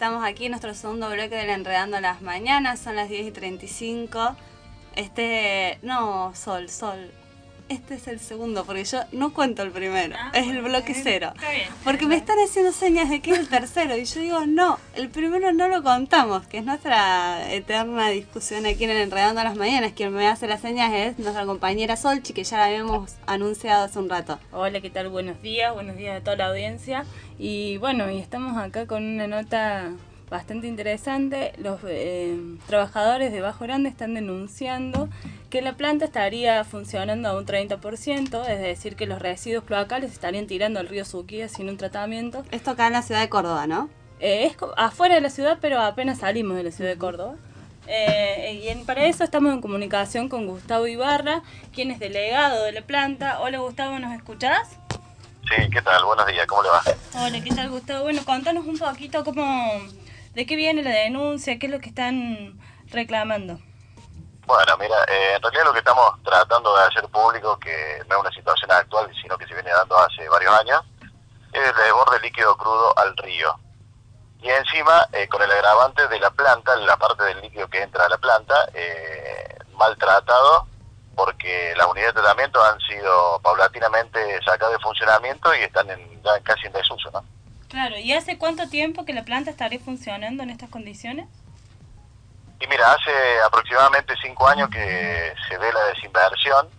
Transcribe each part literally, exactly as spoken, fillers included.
estamos aquí en nuestro segundo bloque del Enredando las Mañanas, son las diez y treinta y cinco. Este, no, Sol, Sol, este es el segundo, porque yo no cuento el primero, ah, es el bloque bien, cero. Está bien. Porque me están haciendo señas de que es el tercero, y yo digo, no, el primero no lo contamos, que es nuestra eterna discusión aquí en el Enredando las Mañanas. Quien me hace las señas es nuestra compañera Solchi, que ya la habíamos anunciado hace un rato. Hola, ¿qué tal? Buenos días, buenos días a toda la audiencia. Y bueno, y estamos acá con una nota bastante interesante. Los eh, trabajadores de Bajo Grande están denunciando que la planta estaría funcionando a un treinta por ciento, es decir, que los residuos cloacales estarían tirando al río Suquía sin un tratamiento. Esto acá en la ciudad de Córdoba, ¿no? Eh, es afuera de la ciudad, pero apenas salimos de la ciudad de Córdoba. Eh, y en, para eso estamos en comunicación con Gustavo Ibarra, quien es delegado de la planta. Hola Gustavo, ¿nos escuchás? Sí, ¿qué tal? Buenos días, ¿cómo le va? Hola, ¿qué tal Gustavo? Bueno, contanos un poquito cómo, de qué viene la denuncia, qué es lo que están reclamando. Bueno, mira, eh, en realidad lo que estamos tratando de hacer público, que no es una situación actual, sino que se viene dando hace varios años, es el desborde líquido crudo al río. Y encima, eh, con el agravante de la planta, la parte del líquido que entra a la planta, eh, maltratado, porque las unidades de tratamiento han sido paulatinamente sacadas de funcionamiento y están en, ya casi en desuso, ¿no? Claro, ¿y hace cuánto tiempo que la planta estaría funcionando en estas condiciones? Y mira, hace aproximadamente cinco años que se ve la desinversión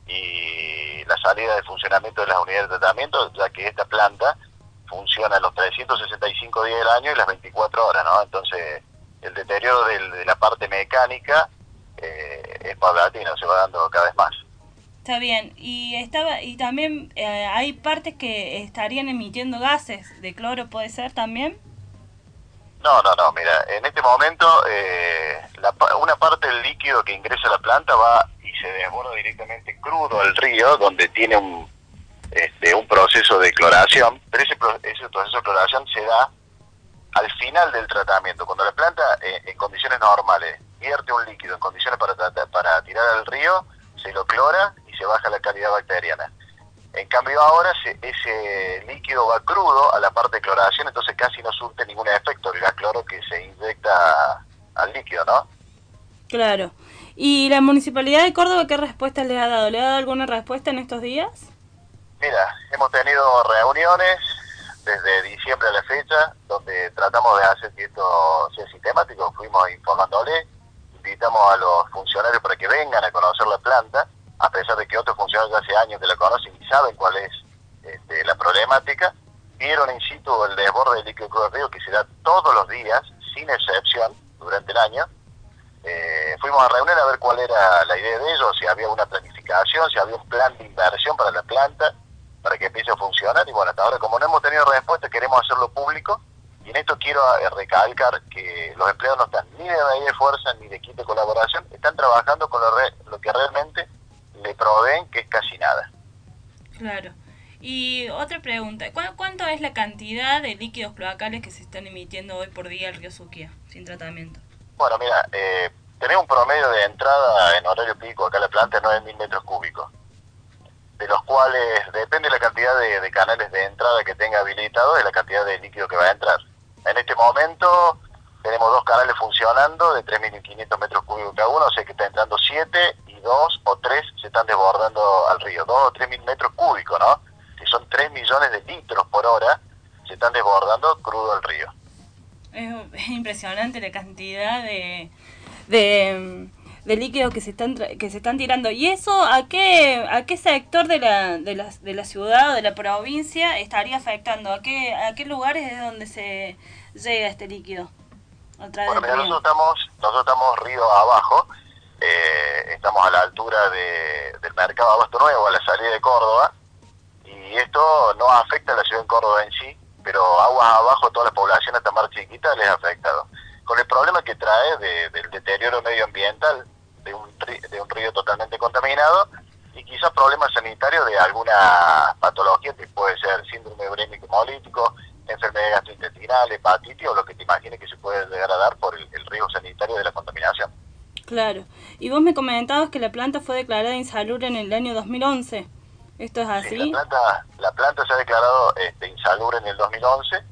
y la salida de funcionamiento de las unidades de tratamiento, ya que esta planta funciona los trescientos sesenta y cinco días del año y las veinticuatro horas, ¿no? Entonces, el deterioro del, de la parte mecánica eh, es paulatino, se va dando cada vez más. Está bien, y estaba y también eh, hay partes que estarían emitiendo gases de cloro, ¿puede ser también? No, no, no, mira, en este momento eh, la, una parte del líquido que ingresa a la planta va y se desborda directamente crudo al río, donde tiene un, este, un proceso de cloración, pero ese, ese proceso de cloración se da al final del tratamiento. Cuando la planta eh, en condiciones normales vierte un líquido en condiciones para, para tirar al río, se lo clora y se baja la calidad bacteriana. En cambio ahora se, ese líquido va crudo a la parte de cloración, entonces casi no surte ningún efecto el gas cloro que se inyecta al líquido, ¿no? Claro. ¿Y la Municipalidad de Córdoba qué respuesta le ha dado? ¿Le ha dado alguna respuesta en estos días? Mira, hemos tenido reuniones desde diciembre a la fecha, donde tratamos de hacer que esto sea sistemático, fuimos informándole, invitamos a los funcionarios para que vengan a conocer la planta, a pesar de que otros funcionarios hace años que la conocen y saben cuál es este, la problemática, vieron in situ el desborde del líquido crudo del río que se da todos los días, sin excepción, durante el año. Eh, fuimos a reunir a ver cuál era la idea de ellos, si había una planificación, si había un plan de inversión para la planta, para que empiece a funcionar, y bueno, hasta ahora como no hemos tenido respuesta, queremos hacerlo público, y en esto quiero eh, recalcar que los empleados no están ni de medida de fuerza, ni de equipo de colaboración, están trabajando con lo, re, lo que realmente le proveen, que es casi nada. Claro. Y otra pregunta, ¿cu ¿cuánto es la cantidad de líquidos cloacales que se están emitiendo hoy por día al río Suquía, sin tratamiento? Bueno, mira, eh, tenemos un promedio de entrada en horario pico acá a la planta de nueve mil metros cúbicos, de los cuales depende la cantidad de, de canales de entrada que tenga habilitado de la cantidad de líquido que va a entrar. En este momento tenemos dos canales funcionando de tres mil quinientos metros cúbicos cada uno, o sea que está entrando siete y dos o tres se están desbordando al río, dos o tres mil metros cúbicos, ¿no? Que son tres millones de litros por hora, se están desbordando crudo al río. Es, es impresionante la cantidad de, de, de líquidos que se están que se están tirando. ¿Y eso a qué a qué sector de la de la, de la ciudad o de la provincia estaría afectando? ¿A qué a qué lugares es donde se llega este líquido? A través bueno, del mira, río. nosotros estamos nosotros estamos río abajo, eh, estamos a la altura de, del mercado Abasto Nuevo, a la salida de Córdoba, y esto no afecta a la ciudad de Córdoba en sí, pero aguas abajo, toda la población hasta más chiquita les ha afectado. Con el problema que trae de, del deterioro medioambiental, de un, de un río totalmente contaminado, y quizás problemas sanitarios de alguna patología que puede ser síndrome urémico hemolítico, enfermedades gastrointestinales, hepatitis o lo que te imagines que se puede llegar a dar por el, el riesgo sanitario de la contaminación. Claro. Y vos me comentabas que la planta fue declarada insalubre en el año dos mil once. ¿Esto es así? Sí, la planta, la planta se ha declarado este, insalubre en el dos mil once,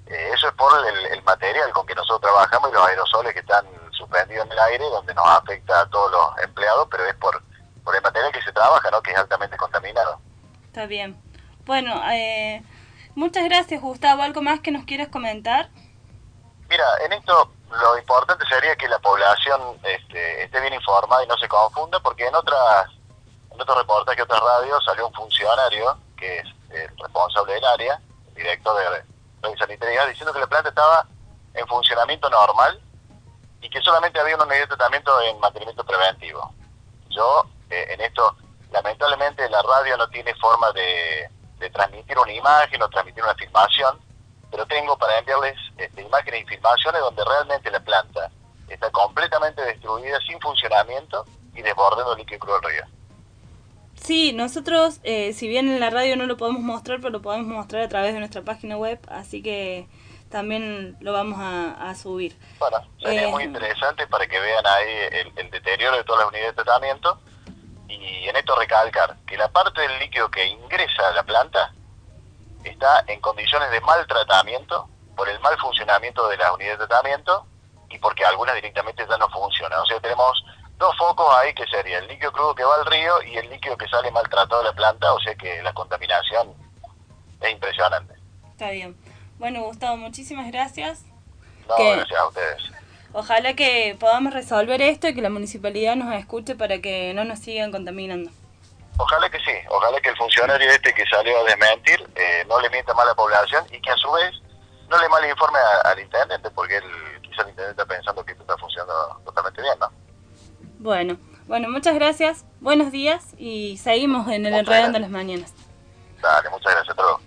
Eh, eso es por el, el material con que nosotros trabajamos y los aerosoles que están suspendidos en el aire, donde nos afecta a todos los empleados, pero es por, por el material que se trabaja, ¿no? Que es altamente contaminado. Está bien. Bueno, eh, muchas gracias, Gustavo. ¿Algo más que nos quieras comentar? Mira, en esto lo importante sería que la población este, esté bien informada y no se confunda, porque en otras en otros reportajes, otras radios, salió un funcionario que es el responsable del área, el director de Red Sanitaria, diciendo que la planta estaba en funcionamiento normal y que solamente había una unidad de tratamiento en mantenimiento preventivo. Yo, eh, en esto, lamentablemente la radio no tiene forma de, de transmitir una imagen o transmitir una filmación, pero tengo para enviarles este, imágenes y filmaciones donde realmente la planta está completamente destruida, sin funcionamiento y desbordando el líquido crudo del río. Sí, nosotros, eh, si bien en la radio no lo podemos mostrar, pero lo podemos mostrar a través de nuestra página web, así que también lo vamos a, a subir. Bueno, sería eh, muy interesante para que vean ahí el, el deterioro de todas las unidades de tratamiento, y en esto recalcar que la parte del líquido que ingresa a la planta está en condiciones de mal tratamiento por el mal funcionamiento de las unidades de tratamiento y porque algunas directamente ya no funcionan. O sea, tenemos dos focos ahí, que sería el líquido crudo que va al río y el líquido que sale maltratado de la planta, o sea que la contaminación es impresionante. Está bien. Bueno, Gustavo, muchísimas gracias. No, que, gracias a ustedes. Ojalá que podamos resolver esto y que la municipalidad nos escuche para que no nos sigan contaminando. Ojalá que sí, ojalá que el funcionario este que salió a desmentir eh, no le mienta mal a la población y que a su vez no le mal informe a, al intendente, porque él, quizá el intendente está pensando que esto está funcionando totalmente bien, ¿no? Bueno, bueno, muchas gracias, buenos días y seguimos en el Enredando las Mañanas. Dale, muchas gracias a todos.